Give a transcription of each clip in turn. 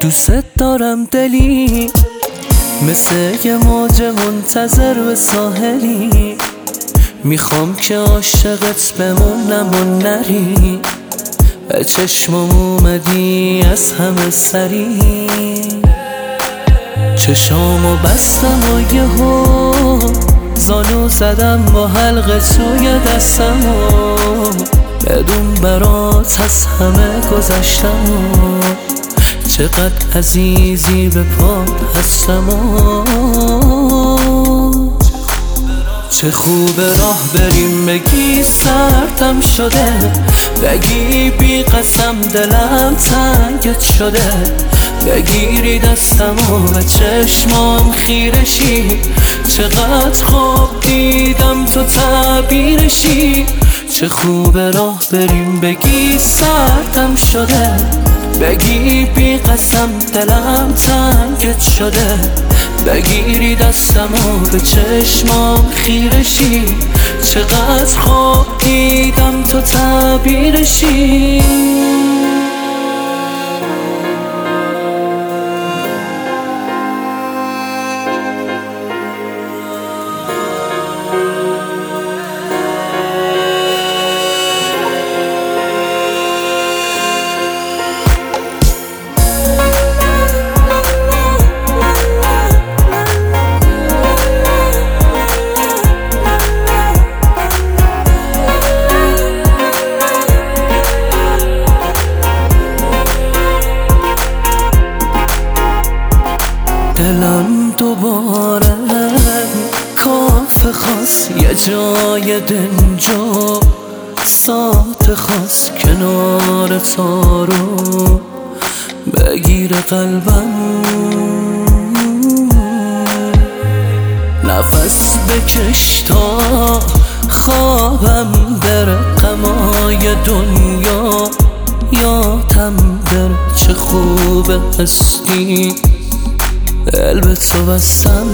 دوست دارم دلی مثل یه موج منتظر به ساحلی، میخوام که عاشقت بمونم و نری، به چشمم اومدی از همه سری، چشامو بستم و یهو زانو زدم با حلقه توی دستمو، بدون برات از همه گذشتم و چقدر عزیزی به پات هستم و چه خوب راه بریم بگی سردم شده، بگی بی قسم دلم تنگت شده، بگیری دستم و به چشمام خیرشی، چقدر خوب دیدم تو تعبیرشی، چه خوب راه بریم بگی سردم شده، بگی بی قسم دلم تنگت شده، بگیری دستم و به چشمام خیرشی، چقدر خوب دیدم تو تعبیرشی. دلم دوباره کافه خواست، یه جای دنجا ساعت خواست، کنار تارو بگیر قلبم، نفس بکش تا خوابم بره، غمای دنیا یادم بره، چه خوبه هستی دل به تو بستم،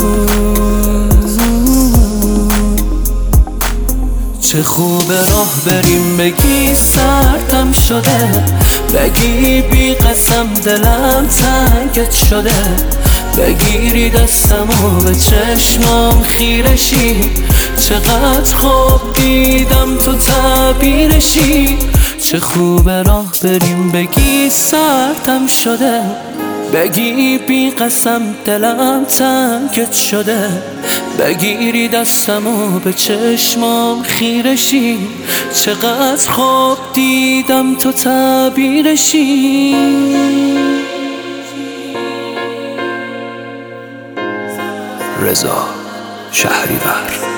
چه خوب راه بریم بگی سردم شده، بگی بی قسم دلم تنگت شده، بگیری دستم و به چشمام خیرشی، چقدر خوب دیدم تو تعبیرشی، چه خوب راه بریم بگی سردم شده، بگی بی قسم دلم تنگت شده، بگیری دستم و به چشمام خیرشی، چقدر خوب دیدم تو تعبیرشی. رضا شهریور.